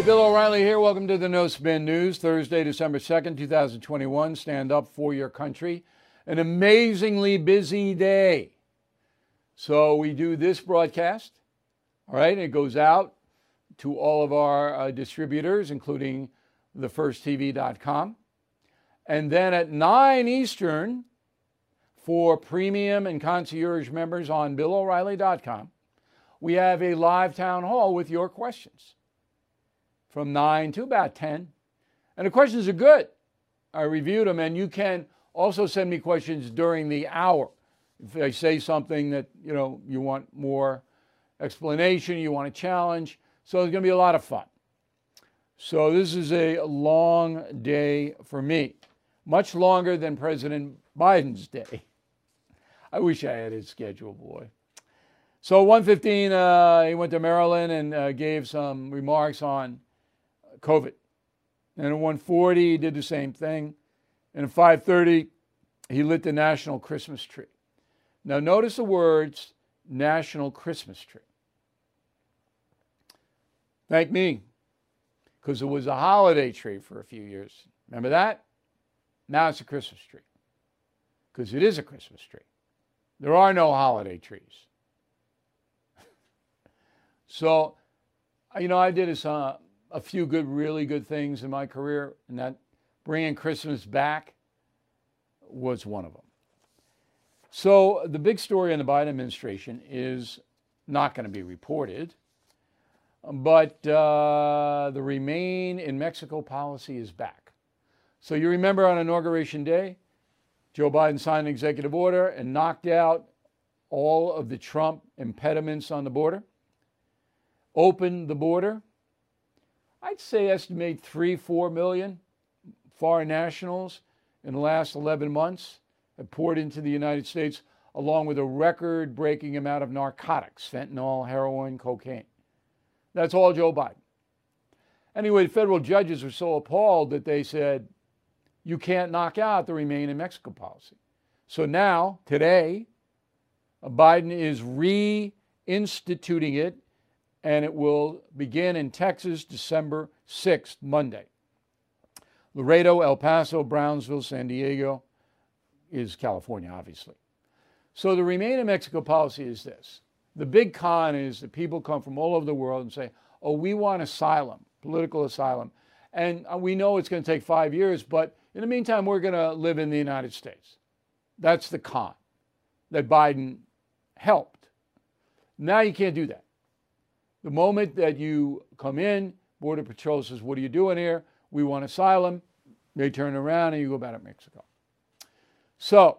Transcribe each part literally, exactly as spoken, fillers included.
Bill O'Reilly here. Welcome to the No Spin News, Thursday, December second, two thousand twenty-one. Stand up for your country. An amazingly busy day. So we do this broadcast, all right? It goes out to all of our uh, distributors, including the first T V dot com. And then at nine Eastern, for premium and concierge members on Bill O'Reilly dot com, we have a live town hall with your questions from nine to about ten. And the questions are good. I reviewed them, and you can also send me questions during the hour. If I say something that, you know, you want more explanation, you want a challenge. So it's going to be a lot of fun. So this is a long day for me, much longer than President Biden's day. I wish I had his schedule, boy. So one fifteen, uh, he went to Maryland and uh, gave some remarks on COVID. And at one forty, he did the same thing. And at five thirty, he lit the National Christmas Tree. Now notice the words, National Christmas Tree. Thank me, because it was a holiday tree for a few years. Remember that? Now it's a Christmas tree, because it is a Christmas tree. There are no holiday trees. So, you know, I did a, uh, a few good, really good things in my career, and that bringing Christmas back was one of them. So the big story in the Biden administration is not going to be reported, but uh, the Remain in Mexico policy is back. So you remember on Inauguration Day, Joe Biden signed an executive order and knocked out all of the Trump impediments on the border, opened the border. I'd say estimate three, four million foreign nationals in the last eleven months have poured into the United States, along with a record-breaking amount of narcotics, fentanyl, heroin, cocaine. That's all Joe Biden. Anyway, federal judges were so appalled that they said, you can't knock out the Remain in Mexico policy. So now, today, Biden is reinstituting it, and it will begin in Texas December sixth, Monday. Laredo, El Paso, Brownsville, San Diego is California, obviously. So the Remain in Mexico policy is this. The big con is that people come from all over the world and say, oh, we want asylum, political asylum. And we know it's going to take five years, but in the meantime, we're going to live in the United States. That's the con that Biden helped. Now you can't do that. The moment that you come in, Border Patrol says, what are you doing here? We want asylum. They turn around and you go back to Mexico. So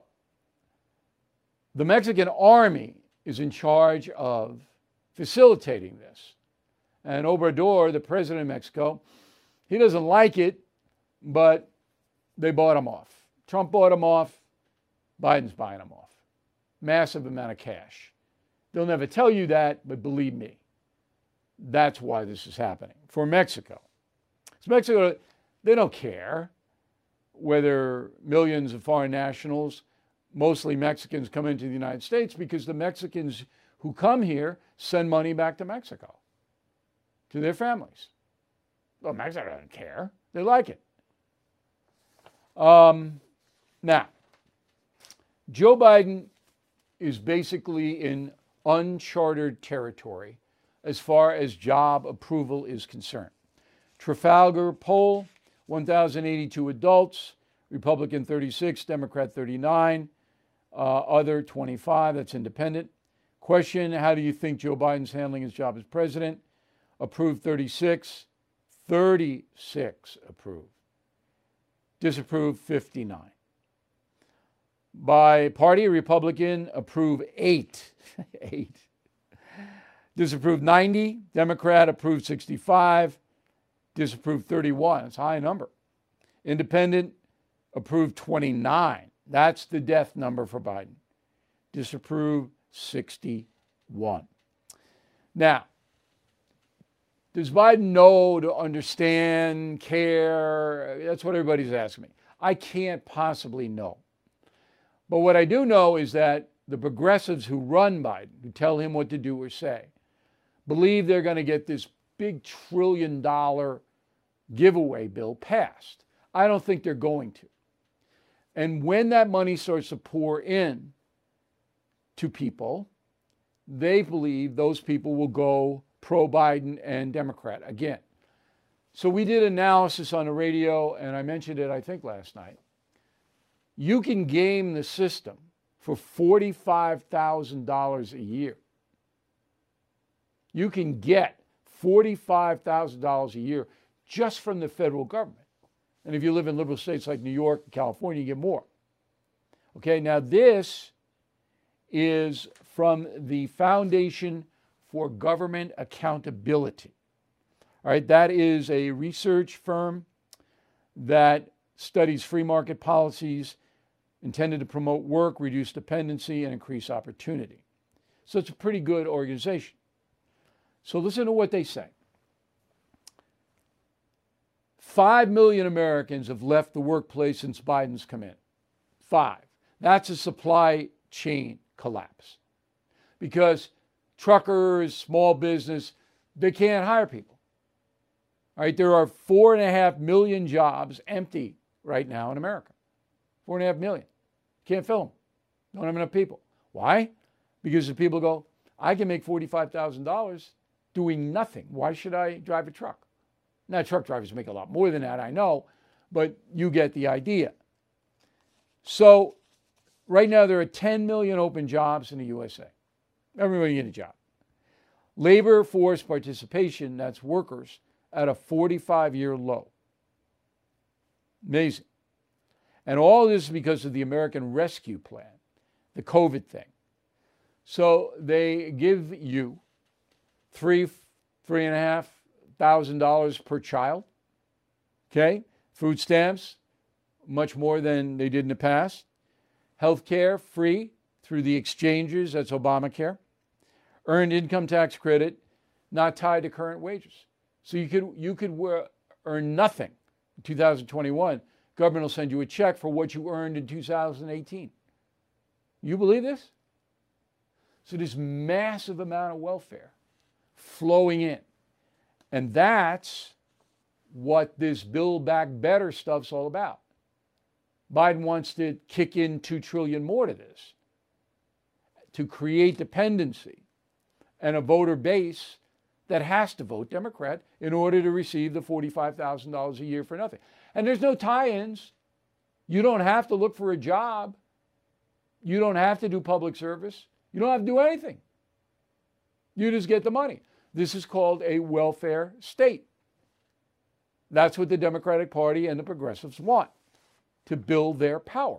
the Mexican army is in charge of facilitating this. And Obrador, the president of Mexico, he doesn't like it, but they bought him off. Trump bought him off. Biden's buying him off. Massive amount of cash. They'll never tell you that, but believe me, that's why this is happening for Mexico. So Mexico, they don't care whether millions of foreign nationals, mostly Mexicans, come into the United States, because the Mexicans who come here send money back to Mexico, to their families. Well, Mexico doesn't care. They like it. Um, now, Joe Biden is basically in uncharted territory as far as job approval is concerned. Trafalgar poll, one thousand eighty-two adults, Republican thirty-six, Democrat thirty-nine, uh, other twenty-five, that's independent. Question, how do you think Joe Biden's handling his job as president? Approved thirty-six, thirty-six approved. Disapproved fifty-nine. By party, Republican approved eight. eight. Disapproved ninety. Democrat approved sixty-five. Disapproved thirty-one. It's a high number. Independent approved twenty-nine. That's the death number for Biden. Disapproved sixty-one. Now, does Biden know, to understand, care? That's what everybody's asking me. I can't possibly know. But what I do know is that the progressives who run Biden, who tell him what to do or say, believe they're going to get this big trillion dollar giveaway bill passed. I don't think they're going to. And when that money starts to pour in to people, they believe those people will go pro-Biden and Democrat again. So we did analysis on the radio, and I mentioned it, I think, last night. You can game the system for forty-five thousand dollars a year. You can get forty-five thousand dollars a year just from the federal government. And if you live in liberal states like New York and California, you get more. Okay, now this is from the Foundation for Government Accountability. All right, that is a research firm that studies free market policies intended to promote work, reduce dependency, and increase opportunity. So it's a pretty good organization. So listen to what they say. Five million Americans have left the workplace since Biden's come in. Five. That's a supply chain collapse. Because truckers, small business, they can't hire people. All right, there are four and a half million jobs empty right now in America. Four and a half million. Can't fill them. Don't have enough people. Why? Because the people go, I can make forty-five thousand dollars doing nothing. Why should I drive a truck? Now, truck drivers make a lot more than that, I know, but you get the idea. So right now there are ten million open jobs in the U S A. Everybody get a job. Labor force participation, that's workers, at a forty-five year low. Amazing. And all this is because of the American Rescue Plan, the COVID thing. So they give you three, three and a half thousand dollars per child. Okay? Food stamps, much more than they did in the past. Health care, free through the exchanges, that's Obamacare. Earned income tax credit, not tied to current wages. So you could you could earn nothing in two thousand twenty-one. Government will send you a check for what you earned in two thousand eighteen. You believe this? So this massive amount of welfare flowing in. And that's what this Build Back Better stuff's all about. Biden wants to kick in two trillion dollars more to this, to create dependency and a voter base that has to vote Democrat in order to receive the forty-five thousand dollars a year for nothing. And there's no tie-ins. You don't have to look for a job. You don't have to do public service. You don't have to do anything. You just get the money. This is called a welfare state. That's what the Democratic Party and the progressives want, to build their power.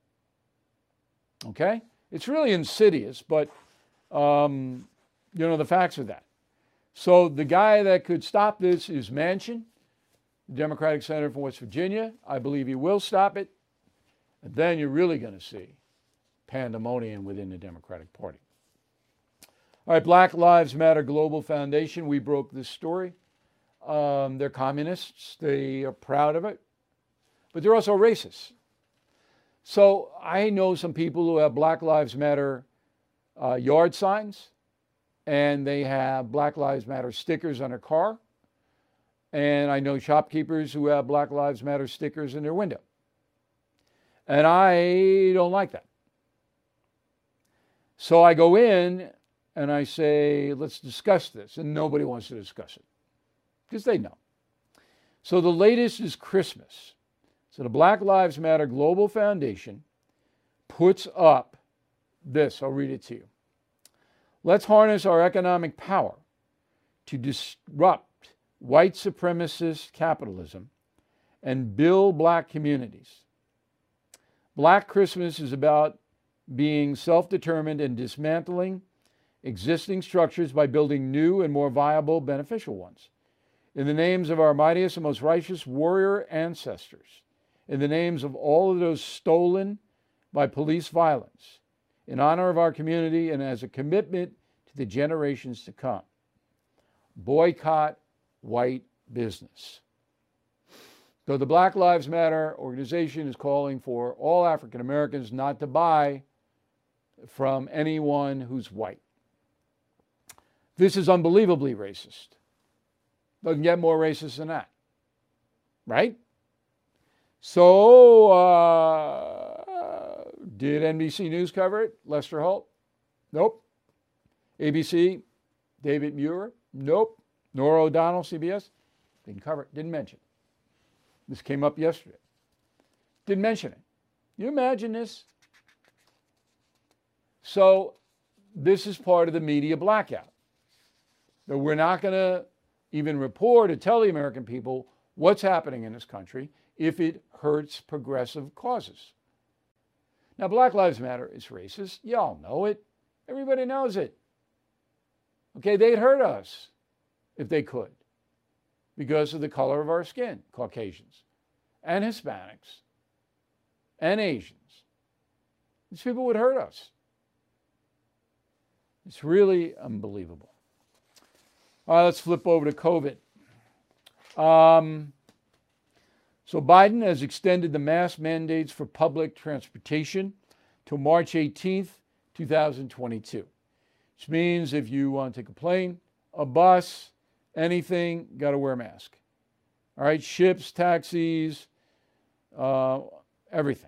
Okay? It's really insidious, but, um, you know, the facts are that. So the guy that could stop this is Manchin, the Democratic Senator from West Virginia. I believe he will stop it. And then you're really going to see pandemonium within the Democratic Party. All right, Black Lives Matter Global Foundation. We broke this story. Um, they're communists. They are proud of it. But they're also racist. So I know some people who have Black Lives Matter uh, yard signs, and they have Black Lives Matter stickers on their car. And I know shopkeepers who have Black Lives Matter stickers in their window. And I don't like that. So I go in and I say, let's discuss this. And nobody wants to discuss it because they know. So the latest is Christmas. So the Black Lives Matter Global Foundation puts up this. I'll read it to you. Let's harness our economic power to disrupt white supremacist capitalism and build black communities. Black Christmas is about being self-determined and dismantling existing structures by building new and more viable, beneficial ones. In the names of our mightiest and most righteous warrior ancestors, in the names of all of those stolen by police violence, in honor of our community and as a commitment to the generations to come. Boycott white business. So the Black Lives Matter organization is calling for all African Americans not to buy from anyone who's white. This is unbelievably racist. Doesn't get more racist than that, right? So, uh, did N B C News cover it? Lester Holt? Nope. A B C? David Muir? Nope. Norah O'Donnell, C B S? Didn't cover it, didn't mention it. This came up yesterday. Didn't mention it. You imagine this? So, this is part of the media blackout. That we're not going to even report or tell the American people what's happening in this country if it hurts progressive causes. Now, Black Lives Matter is racist. Y'all know it. Everybody knows it. Okay, they'd hurt us if they could because of the color of our skin, Caucasians and Hispanics and Asians. These people would hurt us. It's really unbelievable. All right, let's flip over to COVID. Um, so Biden has extended the mask mandates for public transportation till March eighteenth, twenty twenty-two. Which means if you want to take a plane, a bus, anything, got to wear a mask. All right, ships, taxis, uh, everything.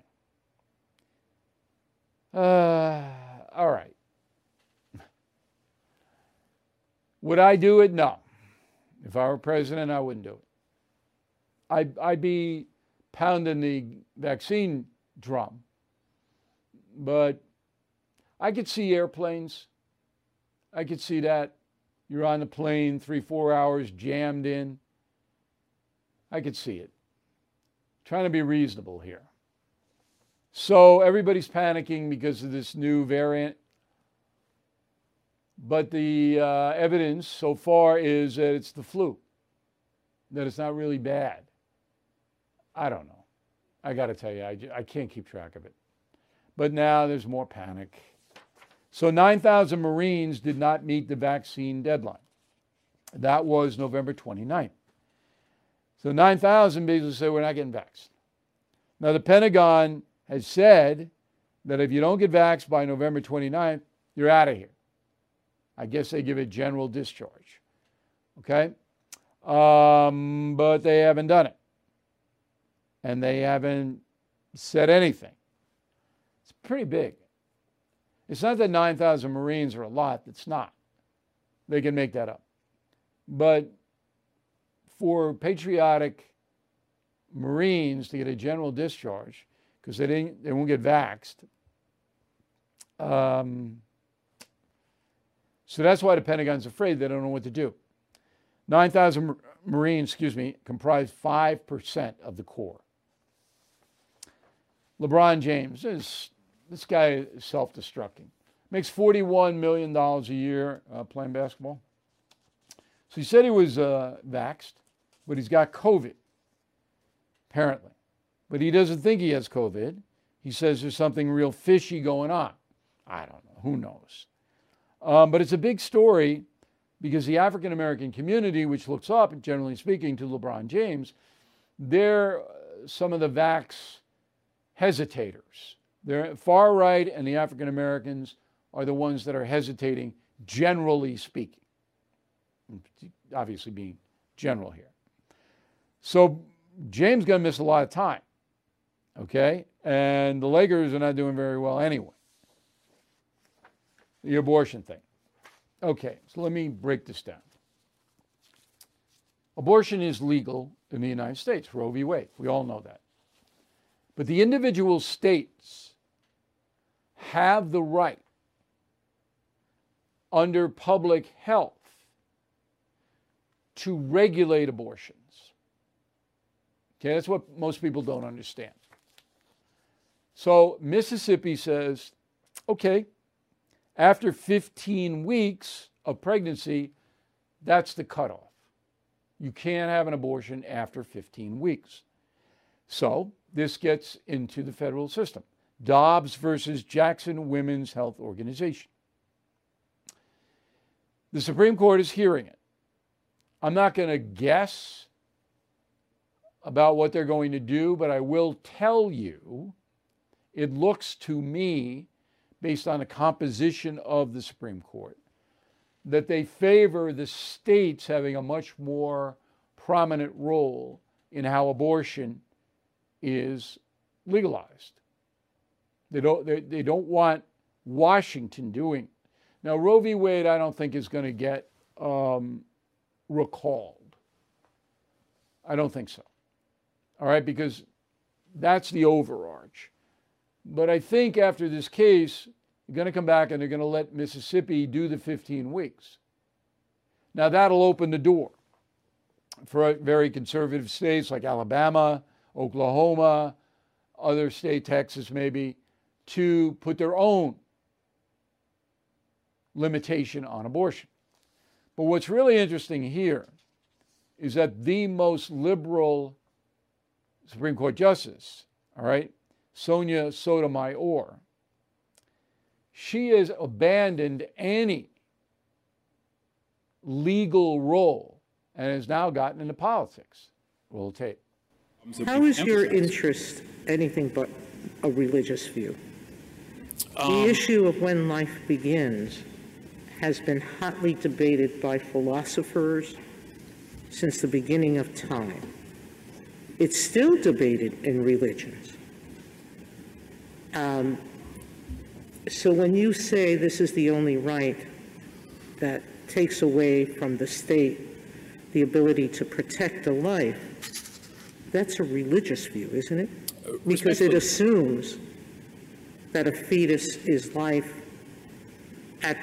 Uh, all right. Would I do it? No. If I were president, I wouldn't do it. I'd, I'd be pounding the vaccine drum. But I could see airplanes. I could see that. You're on the plane, three, four hours jammed in. I could see it. Trying to be reasonable here. So everybody's panicking because of this new variant. But the uh, evidence so far is that it's the flu, that it's not really bad. I don't know. I got to tell you, I, I can't keep track of it. But now there's more panic. So nine thousand Marines did not meet the vaccine deadline. That was November twenty-ninth. So nine thousand basically said, we're not getting vaxxed. Now, the Pentagon has said that if you don't get vaxxed by November twenty-ninth, you're out of here. I guess they give it general discharge. Okay? Um, but they haven't done it. And they haven't said anything. It's pretty big. It's not that nine thousand Marines are a lot. It's not. They can make that up. But for patriotic Marines to get a general discharge, because they didn't, they won't get vaxxed, um, so that's why the Pentagon's afraid. They don't know what to do. nine thousand Marines, excuse me, comprise five percent of the Corps. LeBron James, is, this guy is self-destructing. Makes forty-one million dollars a year uh, playing basketball. So he said he was uh, vaxxed, but he's got COVID, apparently. But he doesn't think he has COVID. He says there's something real fishy going on. I don't know. Who knows? Um, but it's a big story because the African-American community, which looks up, generally speaking, to LeBron James, they're some of the vax hesitators. They're far right, and the African-Americans are the ones that are hesitating, generally speaking. Obviously being general here. So James is going to miss a lot of time, okay? And the Lakers are not doing very well anyway. The abortion thing. Okay, so let me break this down. Abortion is legal in the United States, Roe v. Wade. We all know that. But the individual states have the right under public health to regulate abortions. Okay, that's what most people don't understand. So Mississippi says, okay, after fifteen weeks of pregnancy, that's the cutoff. You can't have an abortion after fifteen weeks. So this gets into the federal system. Dobbs versus Jackson Women's Health Organization. The Supreme Court is hearing it. I'm not going to guess about what they're going to do, but I will tell you, it looks to me, based on the composition of the Supreme Court, that they favor the states having a much more prominent role in how abortion is legalized. They don't, they, they don't want Washington doing it. Now, Roe v. Wade, I don't think is going to get um, recalled. I don't think so. All right, because that's the overarch. But I think after this case, they're going to come back and they're going to let Mississippi do the fifteen weeks. Now, that'll open the door for very conservative states like Alabama, Oklahoma, other state, Texas maybe, to put their own limitation on abortion. But what's really interesting here is that the most liberal Supreme Court justice, all right, Sonia Sotomayor, she has abandoned any legal role and has now gotten into politics. Roll tape. How is your interest anything but a religious view? Um, the issue of when life begins has been hotly debated by philosophers since the beginning of time. It's still debated in religions. Um, so when you say this is the only right that takes away from the state the ability to protect a life, that's a religious view, isn't it? Because it assumes that a fetus is life at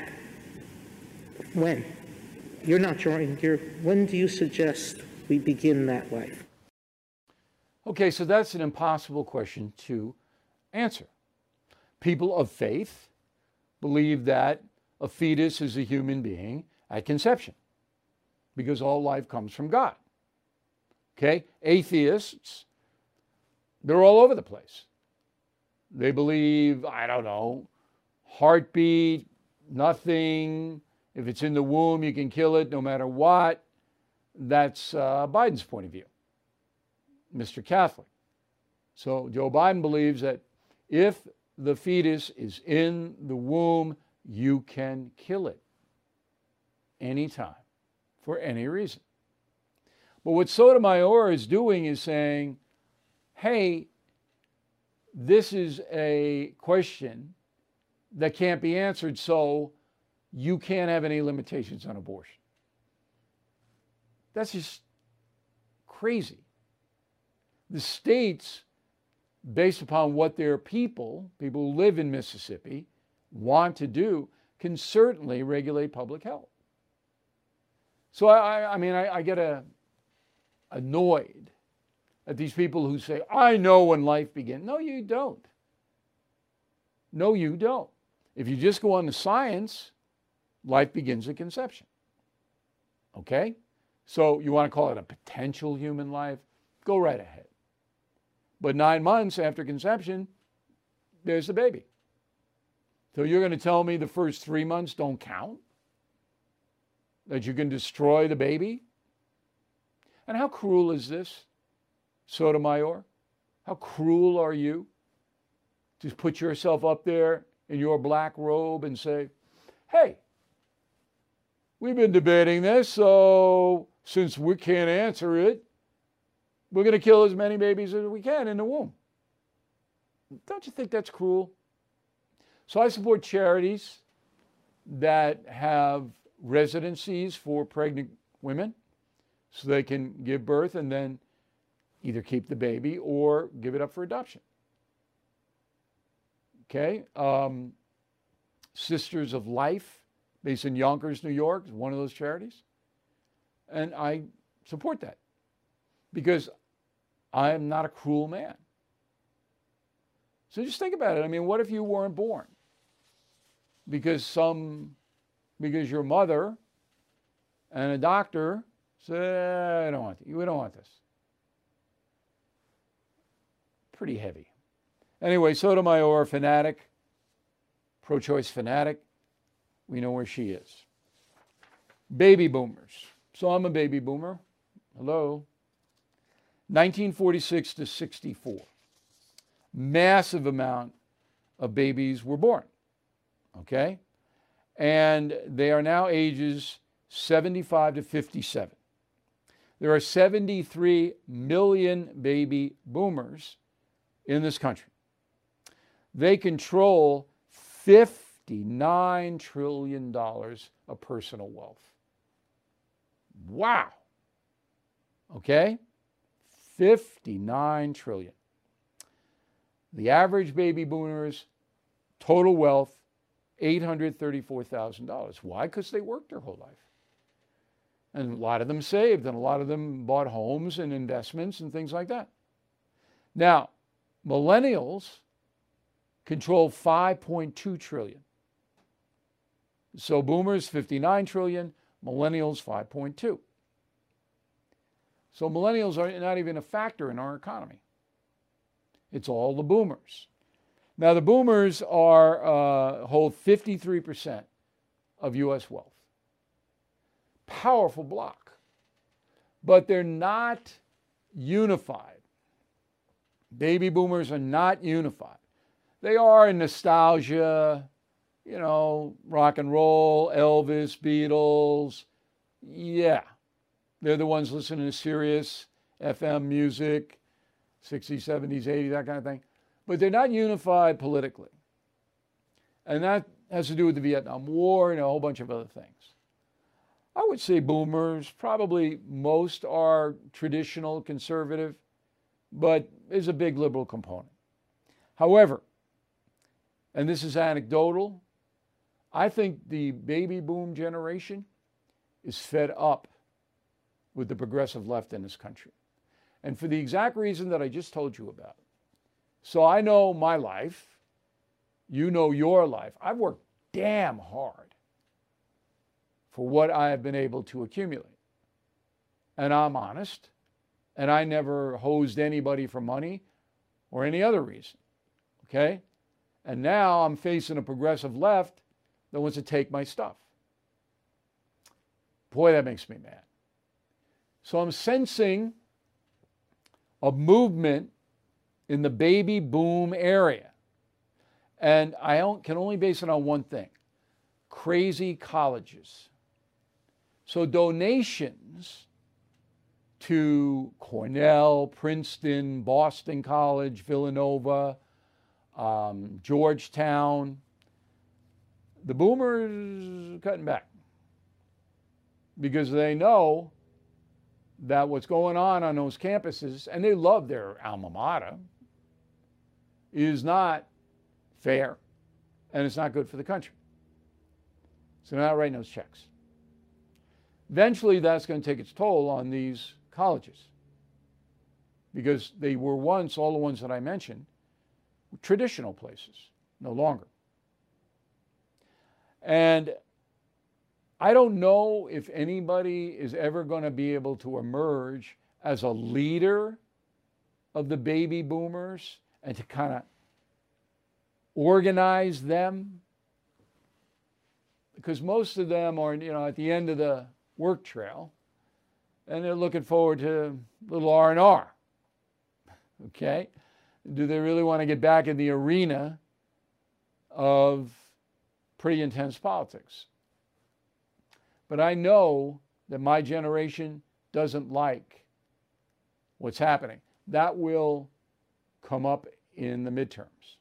when? You're not drawing your, when do you suggest we begin that life? Okay, so that's an impossible question to answer. People of faith believe that a fetus is a human being at conception because all life comes from God. Okay, atheists, they're all over the place. They believe, I don't know, heartbeat, nothing. If it's in the womb, you can kill it no matter what. That's uh, Biden's point of view, Mister Catholic. So Joe Biden believes that if the fetus is in the womb, you can kill it anytime for any reason. But what Sotomayor is doing is saying, hey, this is a question that can't be answered, so you can't have any limitations on abortion. That's just crazy. The states, based upon what their people, people who live in Mississippi, want to do, can certainly regulate public health. So I, I mean, I, I get a, annoyed at these people who say, I know when life begins. No, you don't. No, you don't. If you just go on to science, life begins at conception. Okay? So you want to call it a potential human life? Go right ahead. But nine months after conception, there's the baby. So you're going to tell me the first three months don't count? That you can destroy the baby? And how cruel is this, Sotomayor? How cruel are you to put yourself up there in your black robe and say, hey, we've been debating this, so since we can't answer it, we're going to kill as many babies as we can in the womb. Don't you think that's cruel? So I support charities that have residencies for pregnant women so they can give birth and then either keep the baby or give it up for adoption. Okay? Um, Sisters of Life, based in Yonkers, New York, is one of those charities. And I support that because I am not a cruel man. So just think about it. I mean, what if you weren't born? Because some, because your mother and a doctor said, I don't want it. We don't want this. Pretty heavy. Anyway, Sotomayor, fanatic, pro-choice fanatic. We know where she is. Baby boomers. So I'm a baby boomer. Hello. nineteen forty-six to sixty-four. Massive amount of babies were born. Okay? And they are now ages seventy-five to fifty-seven. There are seventy-three million baby boomers in this country. They control fifty-nine trillion dollars of personal wealth. Wow. Okay? fifty-nine trillion dollars. The average baby boomer's total wealth, eight hundred thirty-four thousand dollars. Why? Because they worked their whole life. And a lot of them saved, and a lot of them bought homes and investments and things like that. Now, millennials control five point two trillion dollars. So boomers, fifty-nine trillion dollars, millennials, five point two. So millennials are not even a factor in our economy. It's all the boomers. Now, the boomers are uh, hold fifty-three percent of U S wealth. Powerful block. But they're not unified. Baby boomers are not unified. They are in nostalgia, you know, rock and roll, Elvis, Beatles. Yeah. They're the ones listening to Sirius F M music, sixties, seventies, eighties, that kind of thing. But they're not unified politically. And that has to do with the Vietnam War and a whole bunch of other things. I would say boomers, probably most are traditional conservative, but there's a big liberal component. However, and this is anecdotal, I think the baby boom generation is fed up with the progressive left in this country. And for the exact reason that I just told you about. So I know my life, you know your life. I've worked damn hard for what I have been able to accumulate. And I'm honest, and I never hosed anybody for money or any other reason, okay? And now I'm facing a progressive left that wants to take my stuff. Boy, that makes me mad. So I'm sensing a movement in the baby boom area. And I can only base it on one thing: crazy colleges. So donations to Cornell, Princeton, Boston College, Villanova, um, Georgetown, the boomers are cutting back because they know that what's going on on those campuses, and they love their alma mater, is not fair, and it's not good for the country. So they're not writing those checks. Eventually, that's going to take its toll on these colleges because they were once, all the ones that I mentioned, traditional places, no longer. And I don't know if anybody is ever going to be able to emerge as a leader of the baby boomers and to kind of organize them, because most of them are, you know, at the end of the work trail, and they're looking forward to a little R and R. Okay? Do they really want to get back in the arena of pretty intense politics? But I know that my generation doesn't like what's happening. That will come up in the midterms.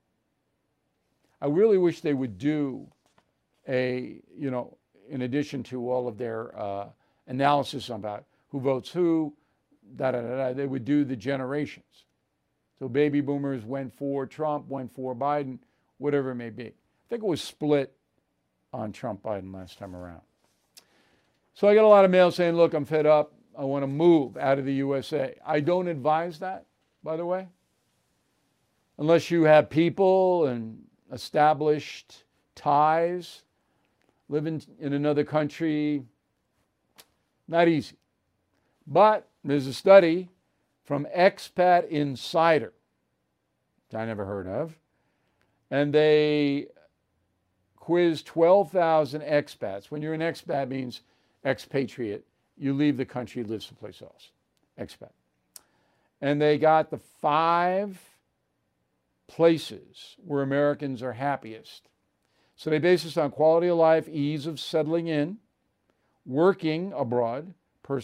I really wish they would do a, you know, in addition to all of their uh, analysis about who votes who, da, da, da, da, they would do the generations. So baby boomers went for Trump, went for Biden, whatever it may be. I think it was split on Trump-Biden last time around. So I got a lot of mail saying, look, I'm fed up. I want to move out of the U S A. I don't advise that, by the way, unless you have people and established ties. Living in another country, not easy. But there's a study from Expat Insider, which I never heard of, and they quizzed twelve thousand expats. When you're an expat, it means expatriate. You leave the country, live someplace else. Expat. And they got the five places where Americans are happiest. So they base this on quality of life, ease of settling in, working abroad, personal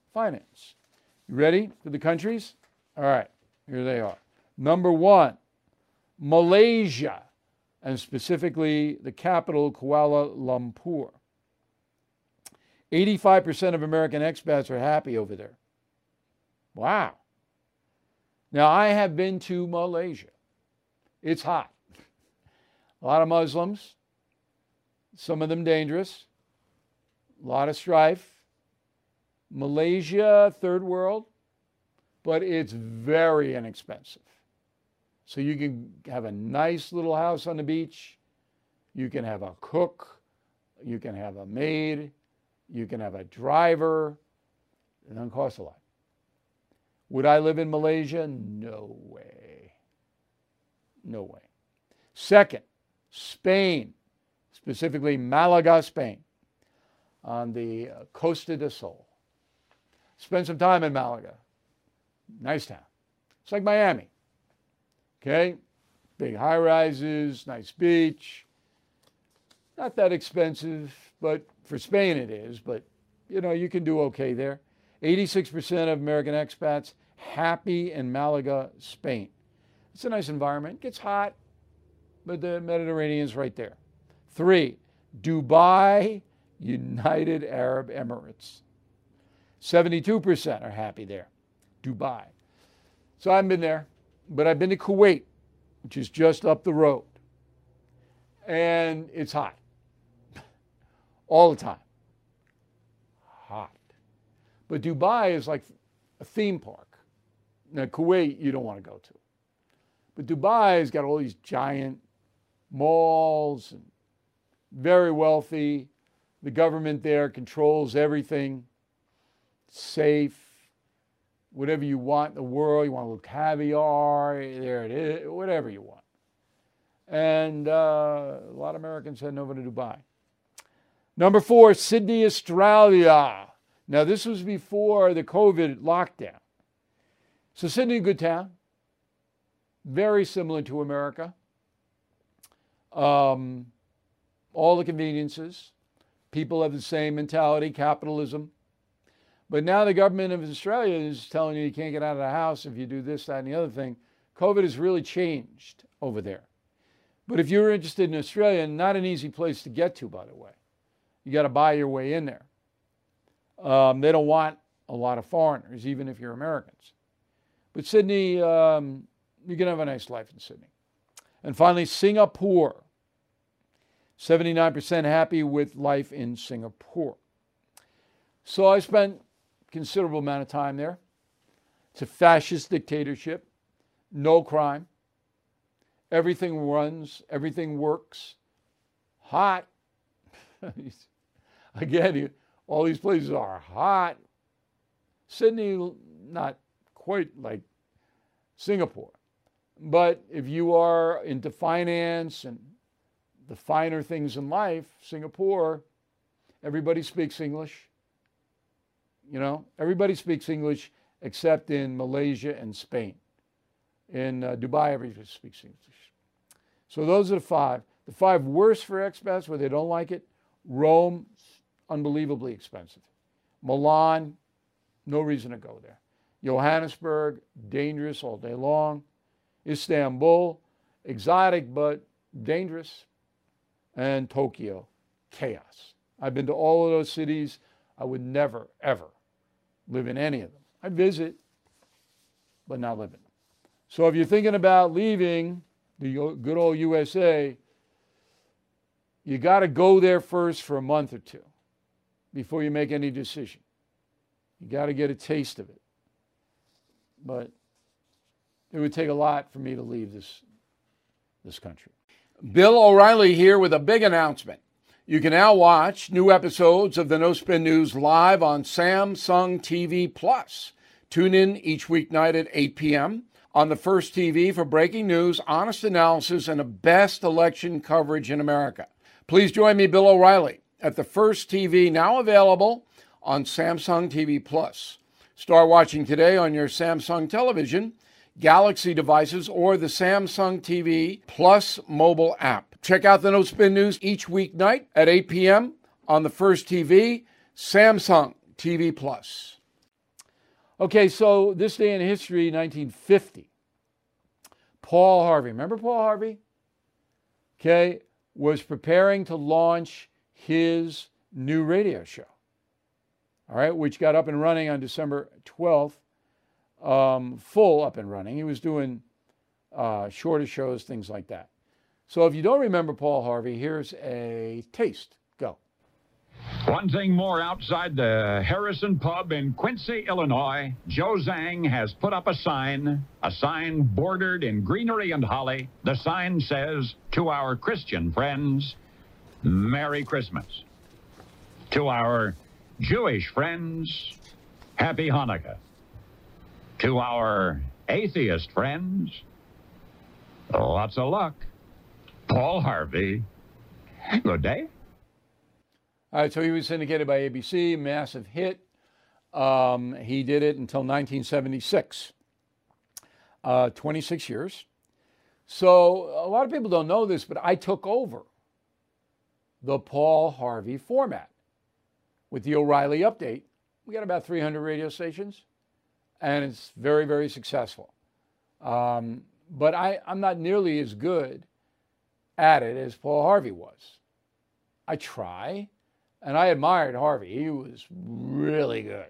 finance. You ready for the countries? All right, here they are. Number one, Malaysia, and specifically the capital, Kuala Lumpur. eighty-five percent of American expats are happy over there. Wow. Now, I have been to Malaysia. It's hot. A lot of Muslims, some of them dangerous, a lot of strife. Malaysia, third world, but it's very inexpensive. So you can have a nice little house on the beach. You can have a cook. You can have a maid. You can have a driver. It doesn't cost a lot. Would I live in Malaysia? No way. No way. Second, Spain, specifically Malaga, Spain, on the Costa del Sol. Spend some time in Malaga. Nice town. It's like Miami. Okay? Big high rises, nice beach. Not that expensive, but for Spain it is. But, you know, you can do okay there. eighty-six percent of American expats happy in Malaga, Spain. It's a nice environment. It gets hot, but the Mediterranean's right there. Three, Dubai, United Arab Emirates. seventy-two percent are happy there. Dubai. So I haven't been there, but I've been to Kuwait, which is just up the road. And it's hot. All the time. Hot. But Dubai is like a theme park. Now, Kuwait, you don't want to go to. But Dubai has got all these giant malls, and very wealthy. The government there controls everything. Safe. Whatever you want in the world. You want a little caviar, there it is, whatever you want. And uh, a lot of Americans heading over to Dubai. Number four, Sydney, Australia. Now, this was before the COVID lockdown. So Sydney, a good town. Very similar to America. Um, all the conveniences. People have the same mentality, capitalism. But now the government of Australia is telling you you can't get out of the house if you do this, that, and the other thing. COVID has really changed over there. But if you're interested in Australia, not an easy place to get to, by the way. You got to buy your way in there. Um, they don't want a lot of foreigners, even if you're Americans. But Sydney, um, you can have a nice life in Sydney. And finally, Singapore. seventy-nine percent happy with life in Singapore. So I spent a considerable amount of time there. It's a fascist dictatorship. No crime. Everything runs. Everything works. Hot. Again, you, all these places are hot. Sydney, not quite like Singapore. But if you are into finance and the finer things in life, Singapore, everybody speaks English. You know, everybody speaks English except in Malaysia and Spain. In uh, Dubai, everybody speaks English. So those are the five. The five worst for expats where they don't like it. Rome, unbelievably expensive. Milan, no reason to go there. Johannesburg, dangerous all day long. Istanbul, exotic but dangerous. And Tokyo, chaos. I've been to all of those cities. I would never, ever live in any of them. I'd visit, but not live in them. So if you're thinking about leaving the good old U S A, you got to go there first for a month or two before you make any decision. You got to get a taste of it. But it would take a lot for me to leave this, this country. Bill O'Reilly here with a big announcement. You can now watch new episodes of the No Spin News live on Samsung T V Plus. Tune in each weeknight at eight p.m. on the First T V for breaking news, honest analysis, and the best election coverage in America. Please join me, Bill O'Reilly, at the First T V, now available on Samsung T V Plus. Start watching today on your Samsung television, Galaxy devices, or the Samsung T V Plus mobile app. Check out the No Spin News each weeknight at eight p.m. on the First T V, Samsung T V Plus. Okay, so this day in history, nineteen fifty, Paul Harvey, remember Paul Harvey? Okay, was preparing to launch his new radio show, all right, which got up and running on December twelfth, um, full up and running. He was doing uh, shorter shows, things like that. So if you don't remember Paul Harvey, here's a taste. Go. One thing more, outside the Harrison Pub in Quincy, Illinois, Joe Zhang has put up a sign, a sign bordered in greenery and holly. The sign says, to our Christian friends, Merry Christmas. To our Jewish friends, Happy Hanukkah. To our atheist friends, lots of luck. Paul Harvey, good day. All right, so he was syndicated by A B C, massive hit. Um, he did it until nineteen seventy-six, uh, twenty-six years. So a lot of people don't know this, but I took over the Paul Harvey format. With the O'Reilly Update, we got about three hundred radio stations, and it's very, very successful. Um, but I, I'm not nearly as good at it as Paul Harvey was. I try. And I admired Harvey. He was really good.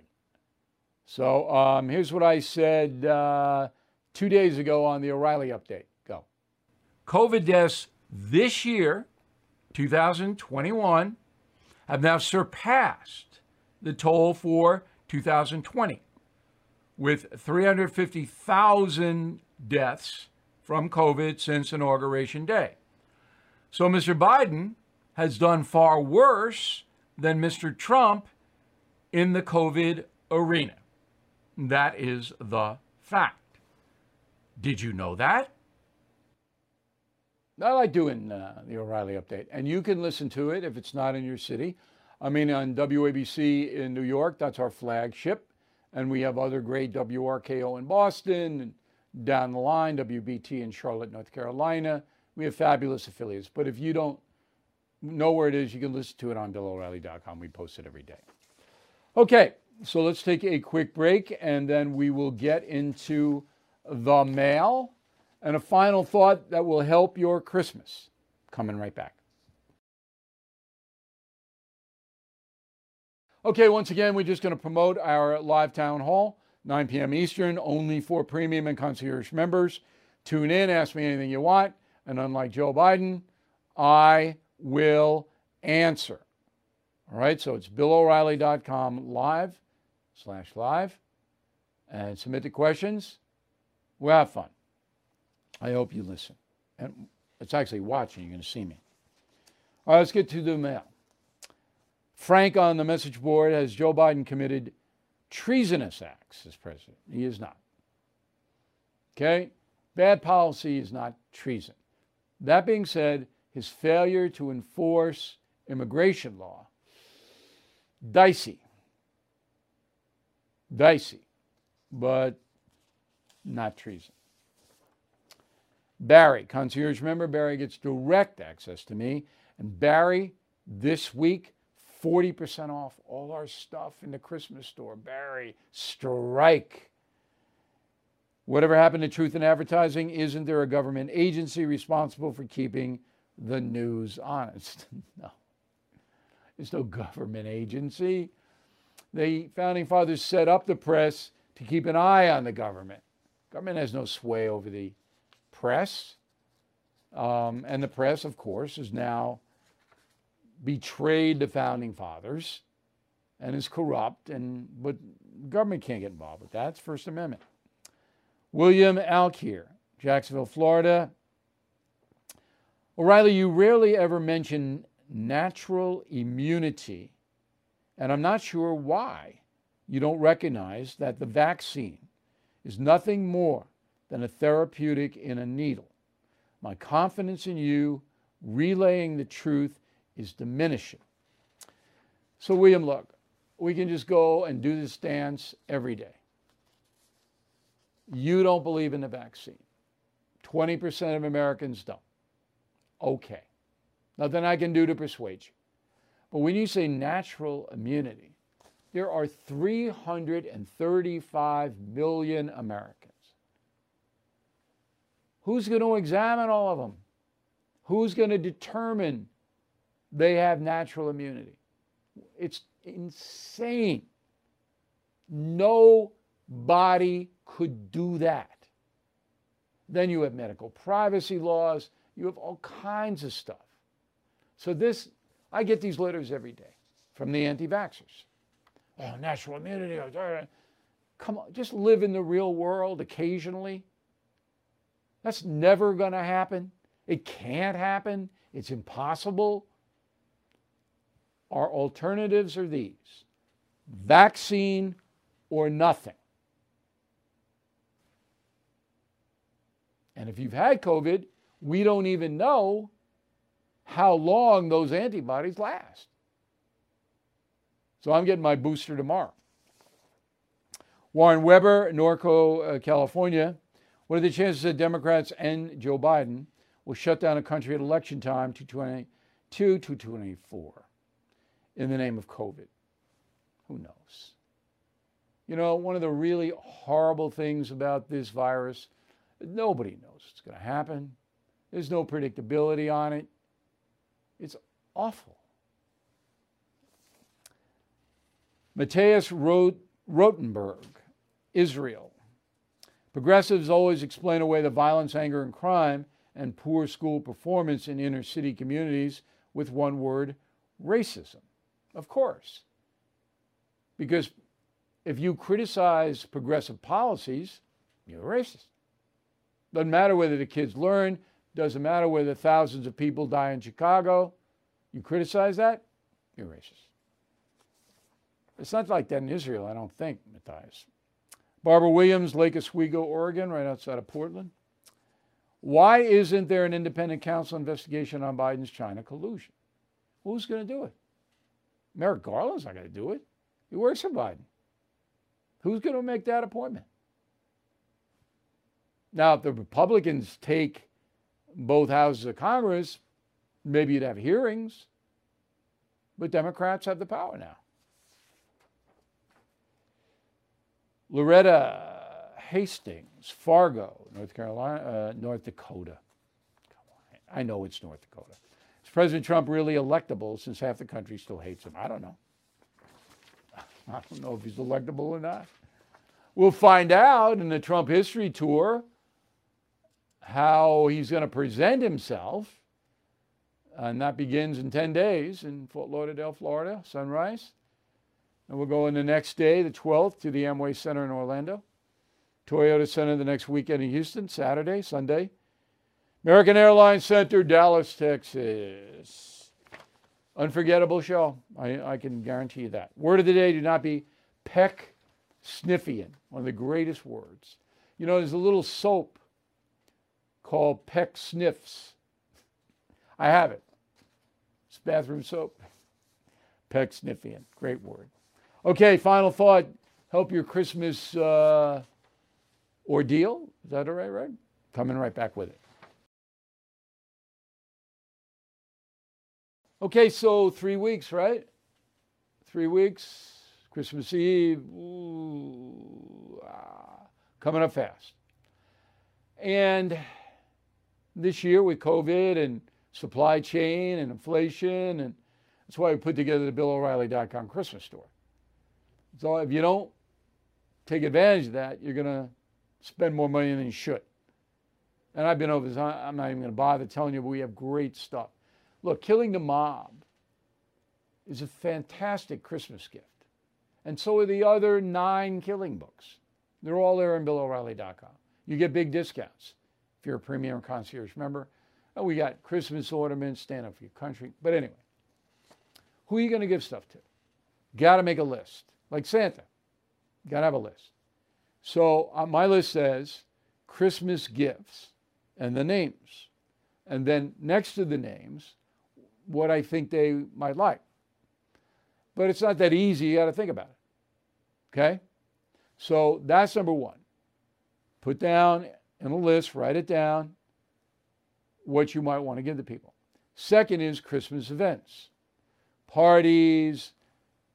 So um, here's what I said uh, two days ago on the O'Reilly Update. Go. COVID deaths this year, two thousand twenty-one, have now surpassed the toll for two thousand twenty, with three hundred fifty thousand deaths from COVID since Inauguration Day. So Mister Biden has done far worse than Mister Trump in the COVID arena. That is the fact. Did you know that? I like doing uh, the O'Reilly Update, and you can listen to it if it's not in your city. I mean, on W A B C in New York, that's our flagship, and we have other great W R K O in Boston, and down the line, W B T in Charlotte, North Carolina. We have fabulous affiliates, but if you don't know where it is, you can listen to it on Bill O'Reilly dot com. We post it every day. Okay, so let's take a quick break, and then we will get into the mail and a final thought that will help your Christmas. Coming right back. Okay, once again, we're just going to promote our live town hall, nine p.m. Eastern, only for premium and concierge members. Tune in, ask me anything you want, and unlike Joe Biden, I will answer. All right, so it's Bill O'Reilly dot com live slash live, and submit the questions. We'll have fun. I hope you listen. And it's actually watching. You're going to see me. All right, let's get to the mail. Frank on the message board: has Joe Biden committed treasonous acts as president? He is not. Okay? Bad policy is not treason. That being said, his failure to enforce immigration law, dicey. Dicey, but not treason. Barry, concierge member. Barry gets direct access to me. And Barry, this week, forty percent off all our stuff in the Christmas store. Barry, strike. Whatever happened to truth in advertising? Isn't there a government agency responsible for keeping the news honest? No. There's no government agency. The founding fathers set up the press to keep an eye on the government. Government has no sway over the press. Um, and the press, of course, has now betrayed the founding fathers and is corrupt. And but government can't get involved with that. It's First Amendment. William Alkier, Jacksonville, Florida. O'Reilly, you rarely ever mention natural immunity, and I'm not sure why you don't recognize that the vaccine is nothing more than a therapeutic in a needle. My confidence in you relaying the truth is diminishing. So, William, look, we can just go and do this dance every day. You don't believe in the vaccine. twenty percent of Americans don't. Okay. Nothing I can do to persuade you. But when you say natural immunity, There are three hundred thirty-five million Americans. Who's going to examine all of them? Who's going to determine they have natural immunity? It's insane. Nobody could do that. Then you have medical privacy laws. You have all kinds of stuff. So this, I get these letters every day from the anti-vaxxers. Oh, natural immunity. Come on, just live in the real world occasionally. That's never going to happen. It can't happen. It's impossible. Our alternatives are these: vaccine or nothing. And if you've had COVID, we don't even know how long those antibodies last. So I'm getting my booster tomorrow. Warren Weber, Norco, uh, California. What are the chances that Democrats and Joe Biden will shut down a country at election time, two twenty-two, two twenty-four, in the name of COVID? Who knows? You know, one of the really horrible things about this virus, nobody knows what's going to happen. There's no predictability on it. It's awful. Matthias Rotenberg, Israel. Progressives always explain away the violence, anger, and crime and poor school performance in inner city communities with one word: racism. Of course. Because if you criticize progressive policies, you're a racist. Doesn't matter whether the kids learn, doesn't matter whether thousands of people die in Chicago. You criticize that, you're racist. It's not like that in Israel, I don't think, Matthias. Barbara Williams, Lake Oswego, Oregon, right outside of Portland. Why isn't there an independent counsel investigation on Biden's China collusion? Who's going to do it? Merrick Garland's not going to do it. He works for Biden. Who's going to make that appointment? Now, if the Republicans take both houses of Congress, maybe you'd have hearings. But Democrats have the power now. Loretta Hastings, Fargo, North Carolina, uh, North Dakota. Come on, I know it's North Dakota. Is President Trump really electable since half the country still hates him? I don't know. I don't know if he's electable or not. We'll find out in the Trump history tour how he's going to present himself. And that begins in ten days in Fort Lauderdale, Florida, Sunrise. And we'll go in the next day, the twelfth, to the Amway Center in Orlando. Toyota Center the next weekend in Houston, Saturday, Sunday. American Airlines Center, Dallas, Texas. Unforgettable show. I, I can guarantee you that. Word of the day, do not be Peck-Sniffian, one of the greatest words. You know, there's a little soap called Peck Sniffs. I have it. It's bathroom soap. Peck-Sniffian, great word. Okay, final thought. Hope your Christmas uh, ordeal. Is that all right, right? Coming right back with it. Okay, so three weeks, right? Three weeks, Christmas Eve, ooh, ah, coming up fast. And this year with COVID and supply chain and inflation, and that's why we put together the Bill O'Reilly dot com Christmas store. So if you don't take advantage of that, you're going to spend more money than you should. And I've been over this. I'm not even going to bother telling you, but we have great stuff. Look, Killing the Mob is a fantastic Christmas gift. And so are the other nine killing books. They're all there on Bill O'Reilly dot com. You get big discounts if you're a Premier Concierge member. And we got Christmas ornaments, Stand Up for Your Country. But anyway, who are you going to give stuff to? Got to make a list. Like Santa. Got to have a list. So uh, my list says Christmas gifts and the names. And then next to the names, what I think they might like. But it's not that easy. You got to think about it. Okay? So that's number one. Put down in a list, write it down, what you might want to give to people. Second is Christmas events. Parties,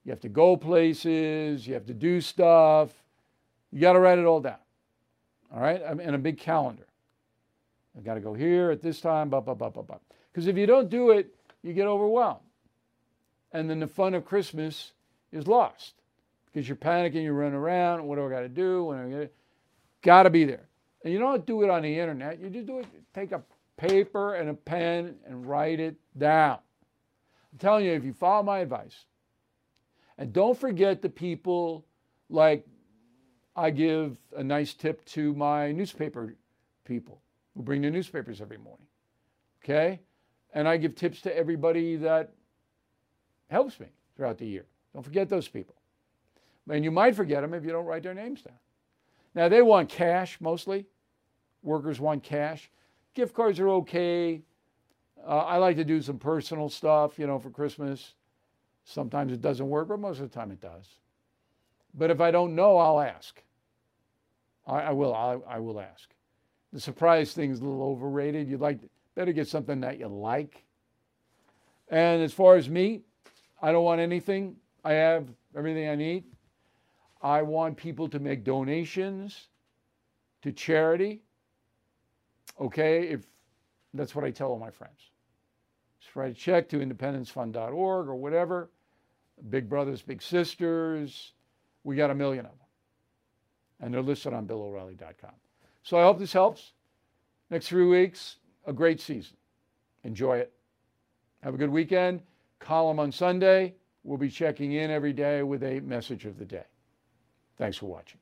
You have to go places. You have to do stuff. You got to write it all down. All right? And a big calendar. I got to go here at this time, blah, blah, blah, blah, blah. Because if you don't do it, you get overwhelmed. And then the fun of Christmas is lost. Because you're panicking, you run around, what do I got to do? When I get it? Got to be there. And you don't do it on the internet. You just do it, take a paper and a pen and write it down. I'm telling you, if you follow my advice, and don't forget the people, like I give a nice tip to my newspaper people who bring the newspapers every morning, okay? And I give tips to everybody that helps me throughout the year. Don't forget those people. And you might forget them if you don't write their names down. Now, they want cash mostly. Workers want cash. Gift cards are okay. Uh, I like to do some personal stuff, you know, for Christmas. Sometimes it doesn't work, but most of the time it does. But if I don't know, I'll ask. I, I will. I, I will ask. The surprise thing is a little overrated. You'd like to, better get something that you like. And as far as me, I don't want anything. I have everything I need. I want people to make donations to charity. Okay, if that's what I tell all my friends. Just write a check to independence fund dot org or whatever. Big Brothers, Big Sisters. We got a million of them. And they're listed on bill o'reilly dot com. So I hope this helps. Next three weeks, a great season. Enjoy it. Have a good weekend. Column on Sunday. We'll be checking in every day with a message of the day. Thanks for watching.